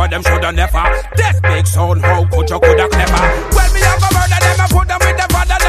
them shoulda never. This big sound, how could you coulda clever? Well, me have a murder them, I put them with the father